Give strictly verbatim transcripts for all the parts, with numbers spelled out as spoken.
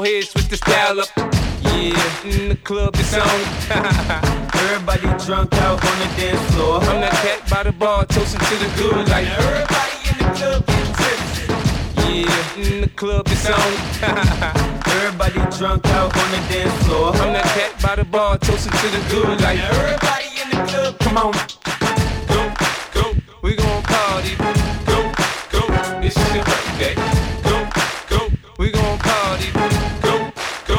ahead, switch the style up. Yeah, in the club it's on. Everybody drunk out on the dance floor. I'm that cat by the bar, toasting to the good like everybody in the club getting tipsy. Yeah, in the club it's on. Everybody drunk out on the dance floor. I'm that cat by the bar, toasting to the good like everybody in the club. Come on, go, go, we gon' party. Go, go, it's your birthday. Go, go, we gon' party. Go, go,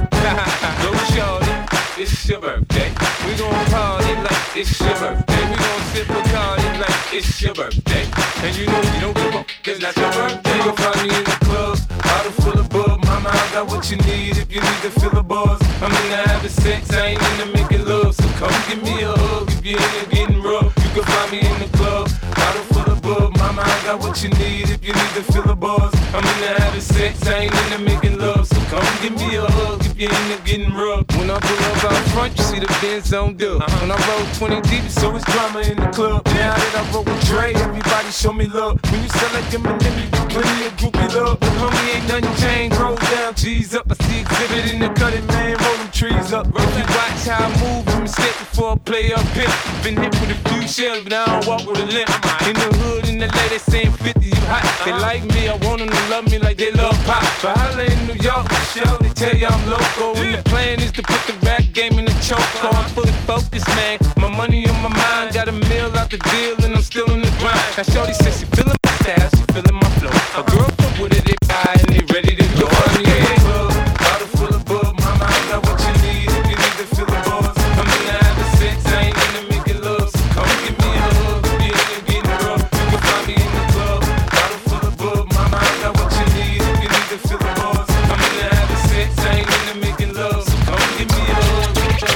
go, shorty, it's your birthday. We gon' party like it's your birthday. We gon' sip a party like it's your birthday. And you know you don't give up, it's not your birthday. You'll find me in the club, bottle full of bub. Mama, I got what you need if you need to fill the bars. I'm into having sex, I ain't into making love. So come give me a hug if you're into getting rough. You can find me in the club, bottle full of bub. Mama, I got what you need if you need to fill the bars. I'm into having sex, I ain't into making love. So come give me a hug if you're into getting rough. When I pull up out front, you see the Benz on dub. Uh-huh. When I roll twenty deep, so it's drama in the club. Now that I roll with Dre, everybody show me love. When you sell like them and them, you get plenty of groupie love. But homie, ain't nothing changed. Roll down, G's up. I see exhibit in the cutting, man. Roll them trees up. If you watch how I move, I'm mistake before I play up here. Been hit with a few shells, but I don't walk with a limp. In the hood, in the lady saying fifty, you hot. They like me, I want them to love me like they love pop. But holla in New York, show, they tell you I'm local. And the plan is to put the rap game in the choke. So I'm fully focused, man. My money on my mind, got a meal out the deal, and I'm still in the grind. Now shorty says she feeling my style, she feeling my flow. A girl fuck with it, they buy, and they ready to go. I'm in the club, bottle full of bub. Mama, I got what you need if you need to fill the bars. I'm in the having sex, I ain't into making love. So come give me a hug if you're into getting rough. You can find me in the club, bottle full of bub. Mama, I got what you need if you need to fill the bars. I'm in the having sex, I ain't into making love. So come give me a hug.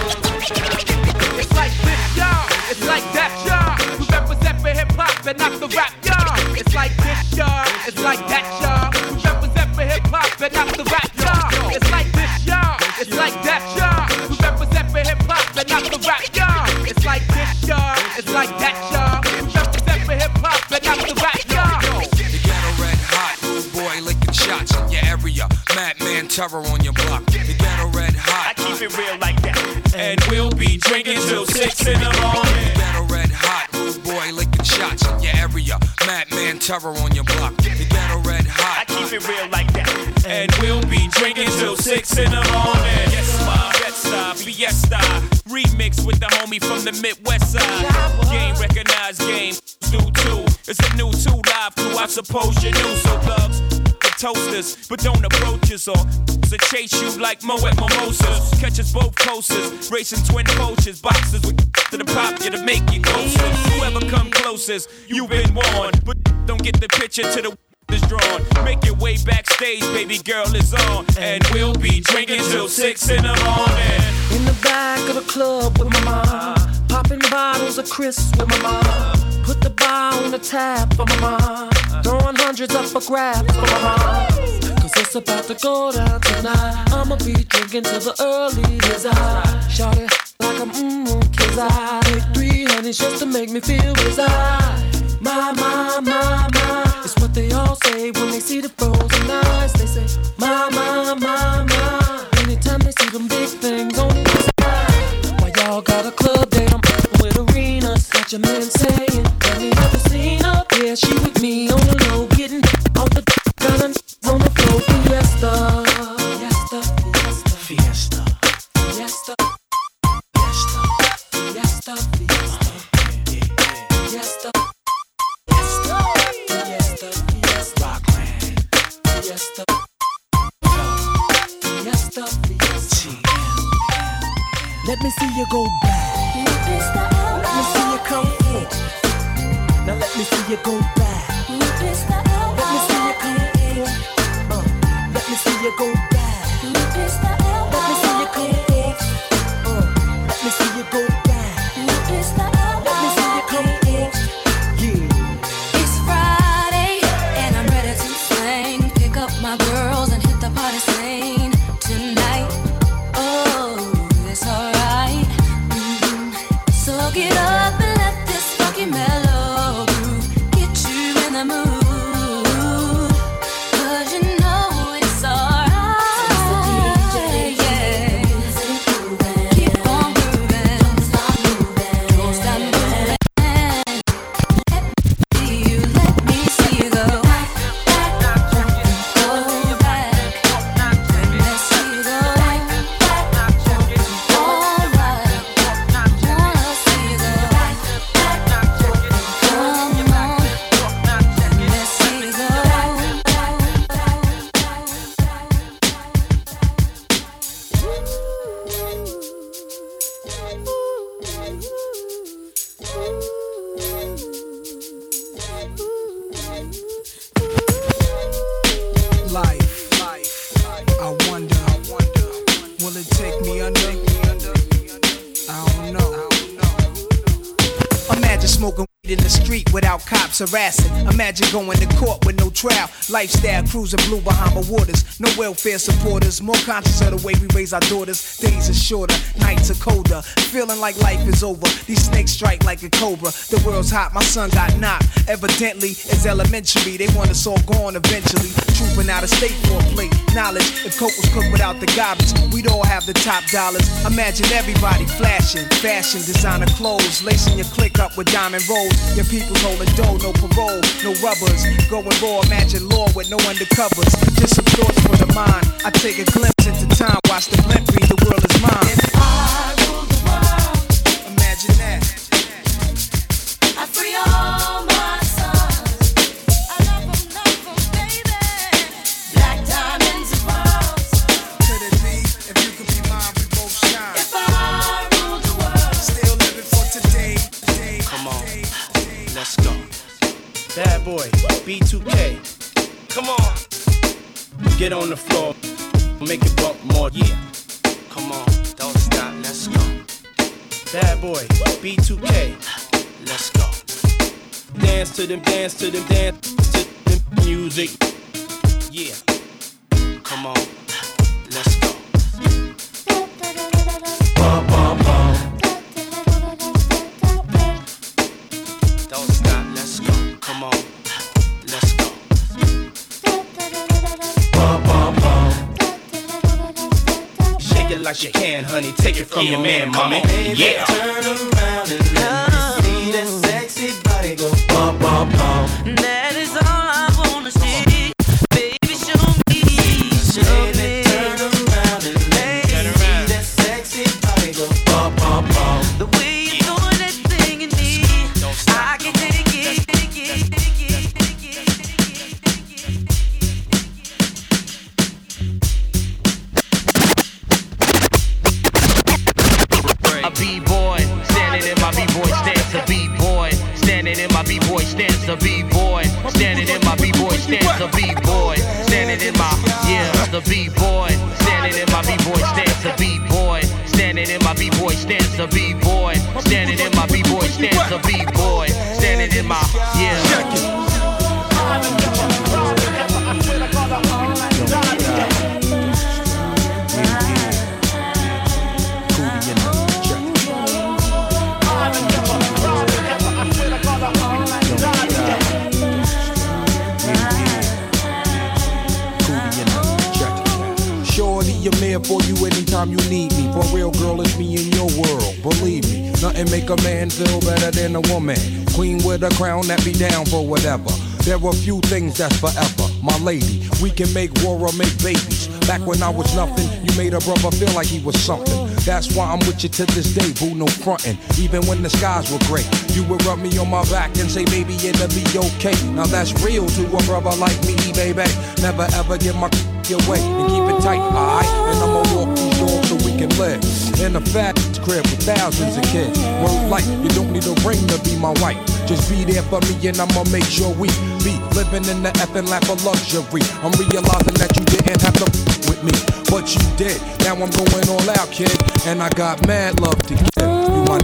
It's like this, y'all. It's like that, y'all. We represent for hip hop and not the rap, y'all. It's like this, y'all. It's like that, y'all. We represent for hip hop and not the rap, y'all. It's like this, y'all. It's like that, y'all. We represent for hip hop and not the rap, y'all. It's like this, y'all. It's like that, y'all. We represent for hip hop and not the rap, y'all. The ghetto red hot, boy licking shots in your area. Madman terror on your block. The ghetto red hot. I keep it real like that. And we'll be drinking till six in the morning. The ghetto red hot, boy licking shots in your area. Madman terror on your block. The ghetto red hot. I keep it real like that. And we'll be drinking till six in the morning. Yes, ma, Fiesta, Fiesta. Remix with the homie from the Midwest side. Game recognized, game do too. It's a new two live crew, I suppose you knew. So thugs, the toasters, but don't approach us or to chase you like Mo at Mimosas. Catch us both coasters, racing twin poachers, boxers with to the pop you to make you closer. Whoever come closest, you've been warned, but don't get the picture to the is drawn. Make your way backstage, baby girl is on, and we'll be drinking till six in the morning. In the back of the club with my mom, popping bottles of crisps with my mom. Put the bar on the tap for my mom, throwing hundreds up for grabs for my mom. Cause it's about to go down tonight. I'ma be drinking till the early desire. Shout it like I'm mmm, kids. I take three honeys just to make me feel reside. My, my, my, my, it's what they all say when they see the frozen eyes. They say, my, my, my, my, anytime they see them big things on the side. Why y'all got a club date, I'm with arenas. Got your man saying, have you ever seen her? Yeah, she with me on the low, getting off the got her on the floor. Fiesta, fiesta, fiesta, fiesta, fiesta, fiesta, fiesta, fiesta, fiesta. Fiesta, fiesta, Rockland, fiesta, fiesta, fiesta. Let me see you go back. Let me see you come forward. Now let me see you go back. Let me see you come forward. Uh, let me see you go back. Let me see you come forward. Uh, let me see you go back. Let me see you come forward. Yeah. It's Friday and I'm ready to sing. Pick up my girls and hit the party scene tonight. Oh, it's alright. Mm-hmm. So get up and let this funky mellow groove get you Imagine smoking weed in the street without cops harassing. Imagine going to court with no trial. Lifestyle cruising blue Bahama waters. No welfare supporters. More conscious of the way we raise our daughters. Days are shorter, nights are colder. Feeling like life is over. These snakes strike like a cobra. The world's hot, my son got knocked. Evidently, it's elementary. They want us all gone eventually. Trooping out of state for a plate. Knowledge, if coke was cooked without the garbage, we'd all have the top dollars. Imagine everybody flashing. Fashion, designer clothes. Lacing your click up with diamond rolls. Your people's holding dough, no parole, no rubbers. Going raw, imagine law with no undercovers. Just some thoughts for the mind. I take a glimpse into time, watch the blimp read, the world is mine. If I rule the world, imagine that. I free all my sons. I love them, love them, baby. Black diamonds and pearls. Could it be, if you could be mine, we both shine. If I rule the world, still living for today. today Come on, today, today. let's go. Bad boy, B two K. Come on. Get on the floor, make it bump more, yeah. Come on, don't stop, let's go. Bad boy, B two K. Let's go. Dance to them, dance to them, dance to them music. Yeah. Come on, let's go. Bum, bum, bum. Don't stop, let's go. Come on, let's go. Bum, bum, bum. Shake it like you can, honey. Take it from your man, mommy. Yeah. Turn around and let me see that sexy body go bum, bum, bum. that is all I wanna see. Baby, show me, show me. Turn around and let me see that sexy body go bum, bum, bum. The way you throw that thing in me, I can take it, take it, take it, take it, take it. A B-boy, standing in my B-boy stance. A B-boy, standing in my B-boy stance. A B-boy, standing in my B-boy stance. A B-boy, standing in my, yeah, the B-boy, standing in my B-boy stance. A B-boy, standing in my B-boy stance. A B-boy, standing in my B-boy stance. A B-boy, standing in my, yeah. I'm here for you anytime you need me. For real, girl, it's me in your world. Believe me, nothing make a man feel better than a woman. Queen with a crown that be down for whatever. There are few things that's forever. My lady, we can make war or make babies. Back when I was nothing, you made a brother feel like he was something. That's why I'm with you to this day, boo, no frontin'. Even when the skies were gray, you would rub me on my back and say, baby, it'll be okay. Now that's real to a brother like me, baby. Never ever give my your way and keep it tight, alright? And I'ma walk these doors so we can live in a fat crib with thousands of kids. Word life, you don't need a ring to be my wife. Just be there for me and I'ma make sure we be living in the effing lap of luxury. I'm realizing that you didn't have to f- with me, but you did. Now I'm going all out, kid, and I got mad love to give. You my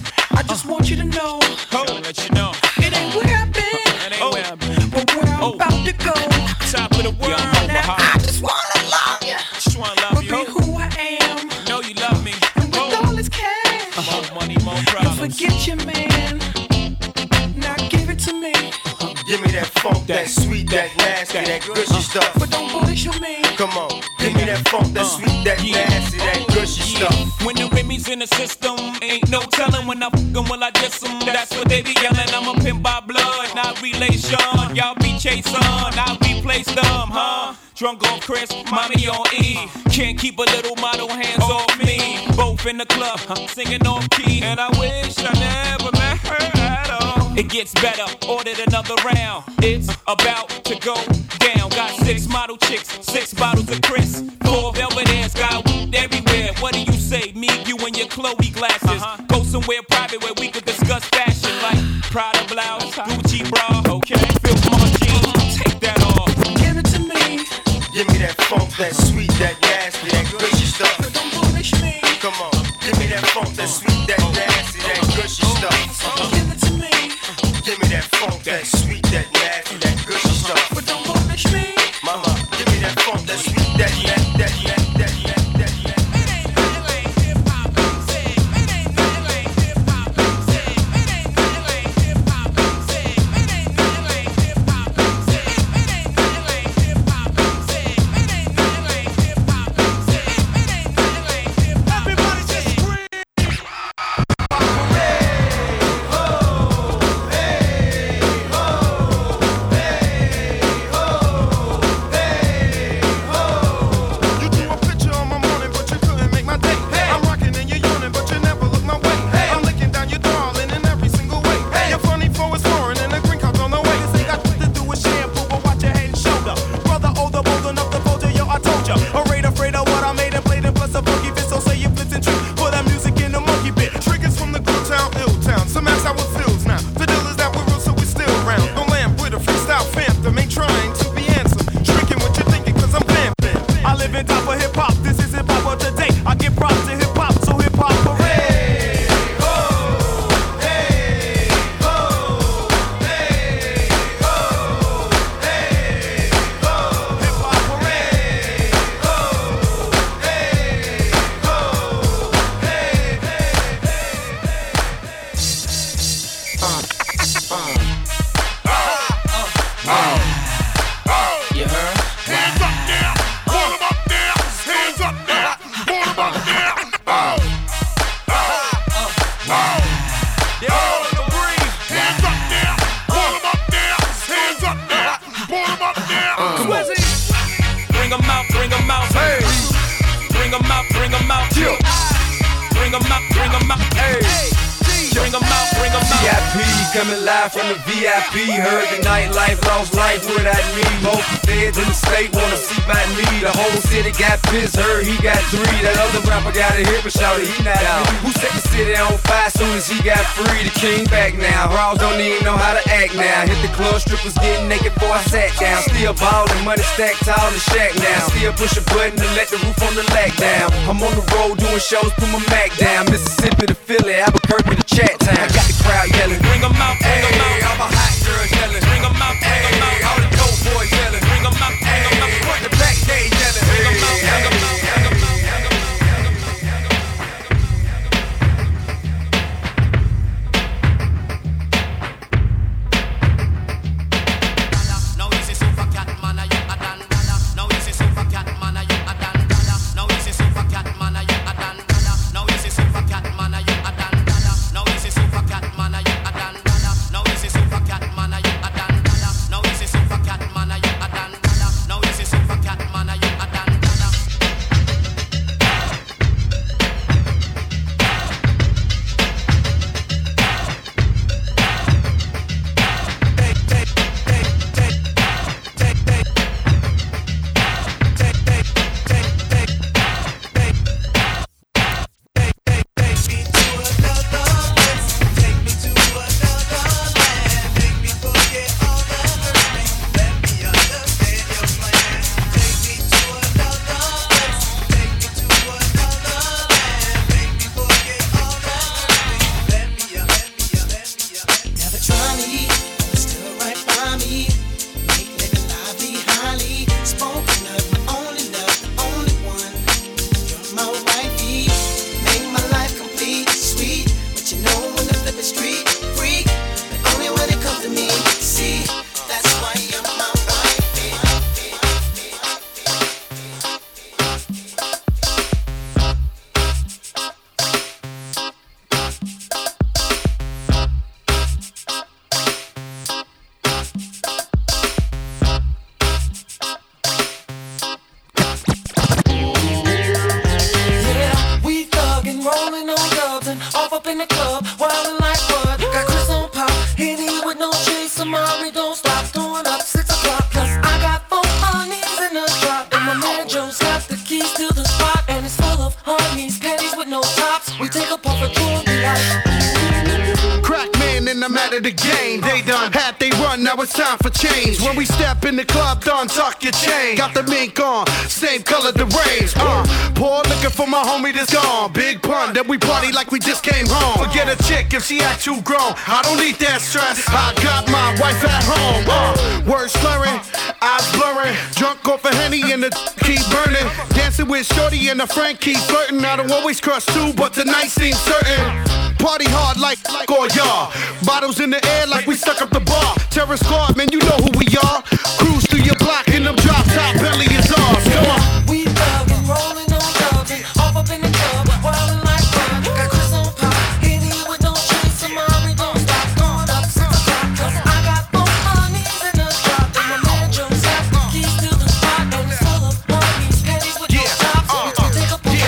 I just want you to know, it ain't where I've been, but where I'm about to go. Top of the world. Now I just wanna love you. Just wanna love but you. But be who I am. Know you love me. And with oh. all this cash. More money, more problems. Don't forget your man. Now give it to me. Give me that funk, that sweet, that nasty, that gushy stuff. But don't bullshit me. Come on, give me that funk, that sweet, that nasty, that gushy stuff. When the Remy's in the system, ain't no telling when I fuck 'em, will I diss 'em. That's what they be yelling. I'm a pimp by blood, not relation. Y'all be chasing, I replace them, huh? Drunk on Chris, mommy on E. Can't keep a little model hands off me. Both in the club, singing off key. And I wish I never met her at all. It gets better, ordered another round. It's about to go down. Got six model chicks, six bottles of Chris. Four velvet ass, got weed everywhere. What do you say? Me, you, and your Chloe glasses. Uh-huh. Go somewhere private where we could discuss fashion. Like Prada blouse, Gucci bra. Okay, Phil Martin jeans, take that off. Give it to me. Give me that funk, that sweet, that nasty, that gushy stuff. But don't bullshit me. Come on, give me that funk, that sweet, that nasty, that gushy stuff. Give it to me. Give me that funk, that sweet, that nasty, that gushy stuff. But don't bullshit me. Mama, give me that funk, that sweet, that nasty, that nasty, that nasty, that nasty. It ain't nothing like hip hop music. It ain't nothing like hip hop music. It ain't nothing like hip hop music. It ain't nothing like hip hop music. It ain't nothing like hip hop music. It ain't nothing like hip hop music. It ain't nothing like hip hop. Everybody just scream. You drew a picture on my morning, but you couldn't make my day. I'm rocking and you're yawning, but you never look my way. I'm licking down your darling in every single way. You're funny for it's foreign and a green card's on the way. This ain't got to do with shampoo, but watch your head and shoulder. Brother older, bold enough to fold you, yo, I told ya. Afraid, afraid of what I made and played and plus a funky fit. So say you flips and tricks, put that music in the monkey bit. Triggers from the good town, ill town. Some acts how it feels now. The deal is that we're real, so we still round. No lamp with a freestyle phantom, ain't trying to be handsome. Drinking what you're thinking, cause I'm vamping. I live in top of hip hop, this is hip hop of today. I give props to hip hop, so hip hop parade. You heard? Hands up now, hold 'em up now. Hands up now, hold 'em up now. Oh. Oh. They all in the breeze. Hands up now, hold 'em up now. Hands up now, hold 'em up now. Come on. Bring 'em out, bring 'em out. Hey. Bring 'em out, bring 'em out. Bring 'em out, bring 'em out. Hey. Bring 'em out, bring 'em out. V I P coming live from the V I P. Heard the nightlife, lost life without me. Most feds in the state wanna see by me. The whole city got pissed, heard he got three. That other rapper got a hit, but shouted he not out. Who set the city on fire soon as he got free? The king back now. Raws don't even know how to act now. Hit the club, strippers getting naked before I sat down. Still ballin', money stacked tall in the shack now. Still push a button to let the roof on the lack down. I'm on the road doing shows, put my Mac down. Mississippi to Philly, Albuquerque to Chat Town. I got the crowd yelling. Bring 'em out, bring 'em out. Hey, all my hot girls yelling. Bring 'em out, bring 'em out. All the dope boys yelling. Bring 'em out, bring 'em out. Front the back gate yelling. Bring 'em out, bring 'em out, bring 'em out. Now easy super cat man, are you a dan dada? Now easy super cat man, are you a dan dada? Now easy super cat man, are you a dan dada? Now easy super cat man, are you a dan dada? Now easy super cat man, are you a dan dada? Now easy super cat man, are you a dan dada? Now a puff and cool me like. Crack man and I'm out of the game. They done had they run, now it's time for change. When we step in the club, done tuck your chain. Got the mink on, same color the range. Uh, pour liquor for my homie that's gone. Big pun, then we party like we just came home. Forget a chick if she act too grown. I don't need that stress. I got my wife at home. Uh, words slurring, eyes blurring. Drunk off a Henny and the keep burning. Dancing with Shorty and a friend keep flirting. I don't always crush too, but tonight seems certain. Party hard like, like all y'all. Bottles in the air like we stuck up the bar. Terror squad, man, you know who we are. Cruise through your block in them drop top, belly is ours. Come on. We thuggin', rollin' on thuggin', off up in the club, wildin' like fun. Got Chris on pop, hit it with no chase, so mommy don't stop. Going up six o'clock, cause I got both honeys in the drop. And my man jumps out, keys to the spot, and it's full of honeys, pennies with no top. So we can take a photo.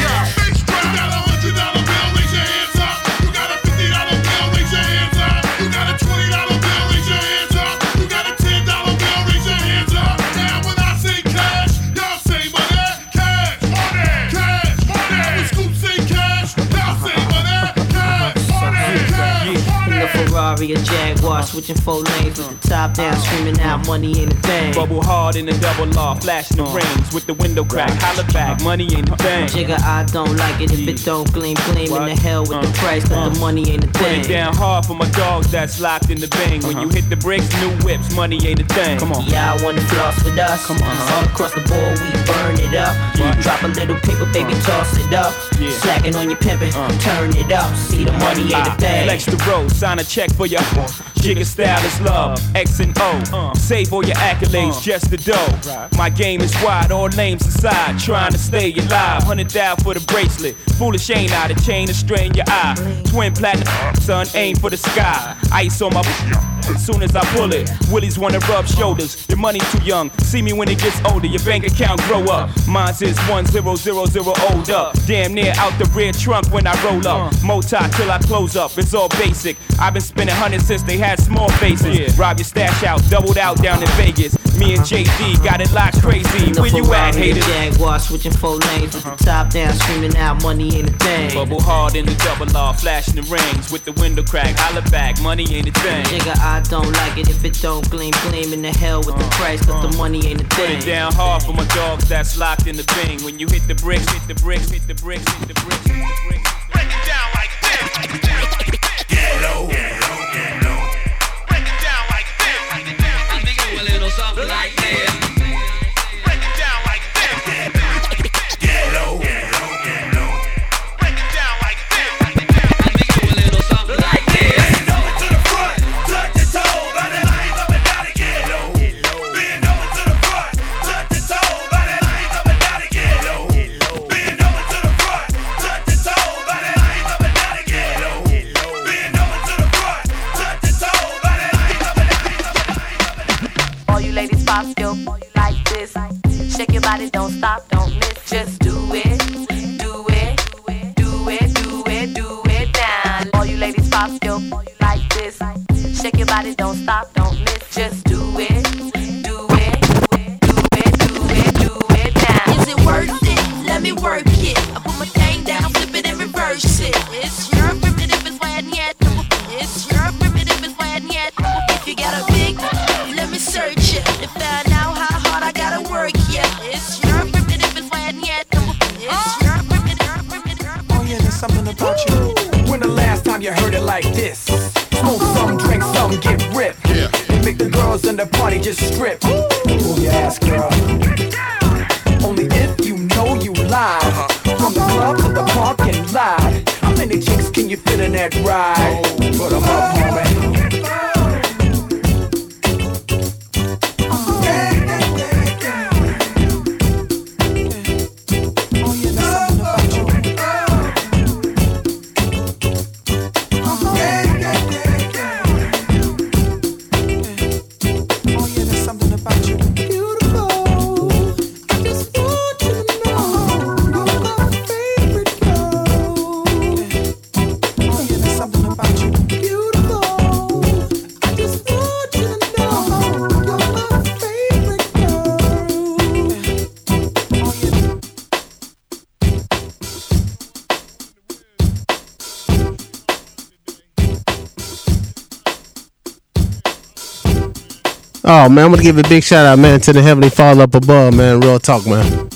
Ferrari or Jaguar, switching four lanes with the top down, screaming out money ain't a thing. Bubble hard in the double law, flashing the rings with the window crack. Holla back, money ain't a thing. Jigga, I don't like it if it don't gleam, gleam in the hell with the price, cause the money ain't a thing. Put it down hard for my dogs that's locked in the bang. When you hit the bricks, new whips, money ain't a thing. Come on. Y'all wanna floss with us? Come on. All across the board, we burn it up. Yeah. Drop a little paper, baby, toss it up. Yeah. Slacking on your pimpin', uh. turn it up. See the money ain't a thing. Flex the road, sign a check for your Jigga style is love, X and O. Save all your accolades, just the dough. My game is wide, all names aside. Trying to stay alive, hundred down for the bracelet. Foolish ain't I, the chain to strain your eye. Twin platinum, son, aim for the sky. Ice on my as soon as I pull it. Willies wanna rub shoulders. Your money too young, see me when it gets older. Your bank account grow up. Mine's is one zero zero zero old up. Damn near out the rear trunk when I roll up. Mota till I close up, it's all basic. I've been spending hundreds since they had small faces. Yeah. Rob your stash out, doubled out down in Vegas. Me and J D got it locked crazy. Where you at, haters? Jaguar switching four lanes with the top down, screaming out money ain't a thing. Bubble hard in the double law, flashing the rings with the window crack. Holla back, money ain't a thing. Nigga, I don't like it if it don't gleam, gleam in the hell with the price, cause the money ain't a thing. Put it down hard for my dogs that's locked in the bing. When you hit the bricks, hit the bricks, hit the bricks, hit the bricks, hit the bricks. Break it down like this. Get low. Get low, get low. Break it down like this. Break it down. I think you a little something like this. Break it down like this. Get low. Get low, get low. Break it down like this. Break it down. I think you a little something like this. Bend over to the front, touch your toe, but then I ain't up and down to get low. Bend over to the front, touch your toe, but then I ain't up and down to get low. Bend over to the front, touch your toe, but then I ain't up and down to get low. Bend over to the front, touch your toe, but then I ain't up and down. All you ladies pop still like this. Shake your body, don't stop, don't miss. Just do it, do it, do it, do it, do it now. All you ladies pop still like this. Shake your body, don't stop, don't miss. Just do it, do it, do it, do it, do it now. Is it worth it? Let me work it. I put my thing down, flip it and reverse it. It's your primitive, it's why I need. It's your primitive, it's why I need. If you got a big, let me search it. To find out how hard I gotta work, yeah. It's your primitive, it's why I need. It's your primitive, primitive. Oh yeah, there's something about you. When the last time you heard it like this? Smoke some, drink some, get ripped. Yeah. Make the girls in the party just strip. Move your ass, girl. Only if you know you live. Uh-huh. From the club to the parking lot. How many chicks can you fit in that ride? Oh, put 'em up, homie. Beautiful. man. I'm gonna give a big shout out, man, to the Heavenly Father up above, man. Real talk, man.